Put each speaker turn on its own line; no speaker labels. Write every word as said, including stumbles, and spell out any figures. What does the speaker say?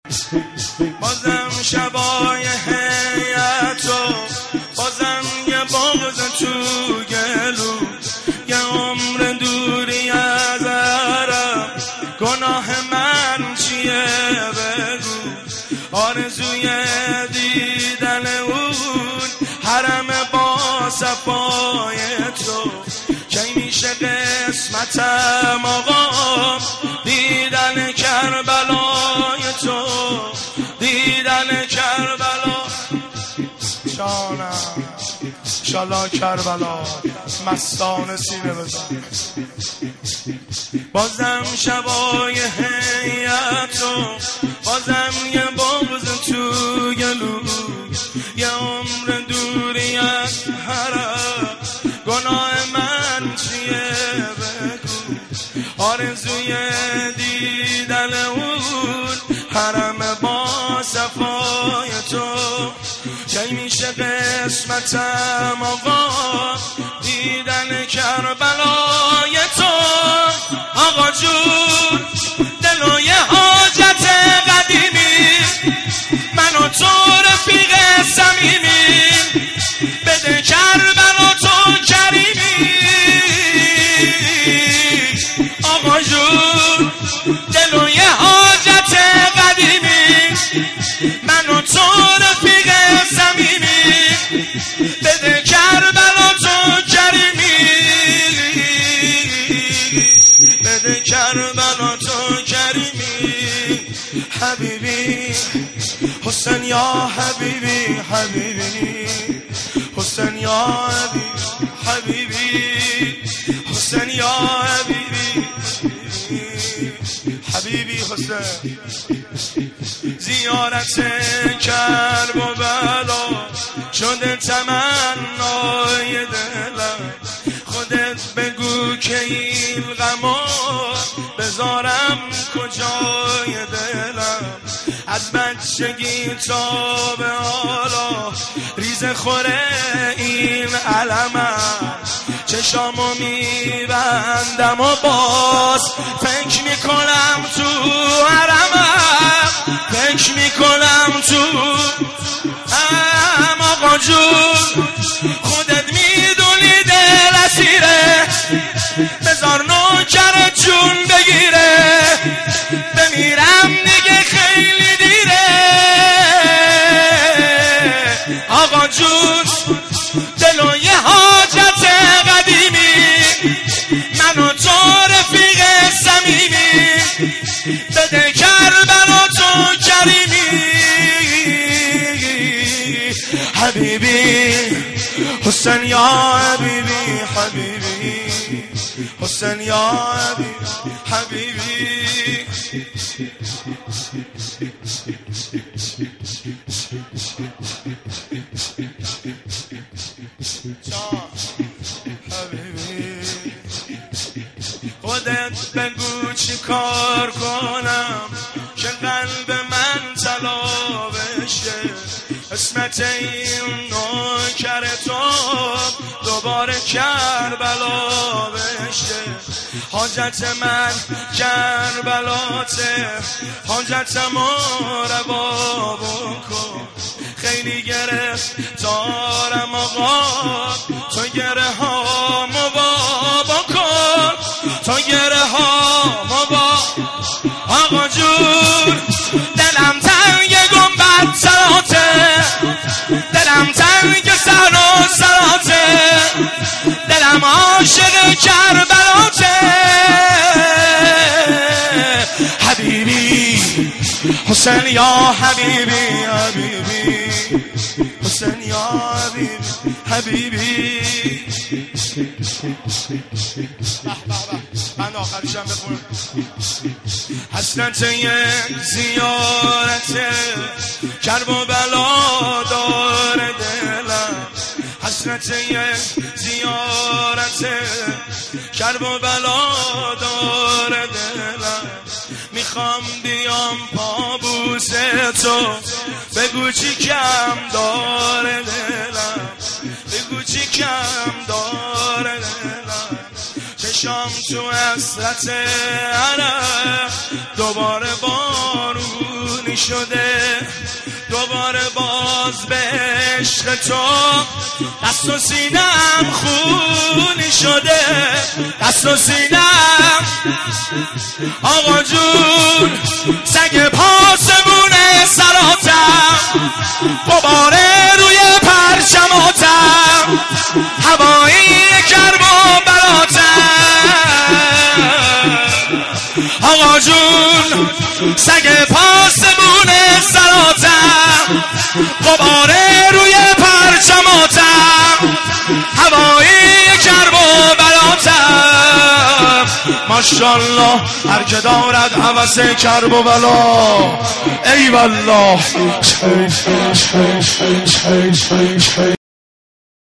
بازم شبای هیئتو، بازم یه بغض تو گلو، یه عمر دوری از عرب، گناه من چیه بگو؟ آرزوی دیدن اون حرم با صفای تو، کی میشه قسمتم آقا دیدن کربلای تو، دیدن کربلا. جانم شالا کربلا مستانه سینه بزن. بازم شبای هیئتو، بازم یه بغض تو گلو، یه عمر دوری از حرم، گناه من چیه بگو؟ آرزوی دیدن اون حرم با صفای تو، کی میشه قسمتم آقا دیدن کربلای تو. آقا جون دلوی حاجت قدیمی، من و تو رفیق صمیمی، بده کربلا تو کریمی. آقا جون دلوی حاجت قدیمی، من و تو رفیق صمیمی، بده کربلا تو کریمی، بده کربلا تو کریمی. حبیبی حسین یا حبیبی، حبیبی حسین یا حبیبی، حسین یا حبیبی، حبیبی حسین. زیارت کرب و بلا شده تمنای دلم، خودت بگو که این غمو بذارم کجای دلم. از بچگی تا به حالا ریز خوره این علمم، چشامو میبندم و باز فکر میکنم تو حرمم، فکر میکنم تو هم. آقا جون خودت میدونی دل اسیره، بذار نوکر جون بگیره، بمیرم دیگه خیلی دیره. آقا جون دلوی حاجت قدیمی، من و تو رفیق صمیمی، بده کربلا تو کریمی. حبیبی حسین یا حبیبی، حبیبی حسین یا حبیبی، حبیبی. خودت بگو چی کار کنم که قلب من طلا بشه، قسمت این نوکر تو دوباره کربلا بشه. حاجت من کربلاته، حاجتمو روا بکن، خیلی گرفتارم آقا، تو گره هامو با بکن، تو گره هامو با. آقا جون دلم تنگ گنبد سراته، دلم تنگ سر و سراته، دلم عاشق کربلاته. حبیبی حسین یا حبیبی، حبیبی حسین یا حبیبی، حبیبی. من آخریشم بخونم. حسرت یک زیارت کرب و بلا داره دلم، حسرت یک زیارت کرب و بلا داره دلم. میخوام بیام پابوس تو، بگو چی کم داره دلم، بگو چی کم داره دلم. چشام تو حسرت عرق دوباره بارونی شده دوباره باز به عشق تو، دست و سینم خونی شده، دست و سینم آقا جون سگ پاسمونه سراتم، غباره روی پرچماتم، هوایی کرب و براتم، آقا جون سگ پاسمونه سراتم، غباره روی پرچماتم، هوایی کرب و بلاتم. ماشاءالله هر که دارد هوس کرب و بلا، ای والله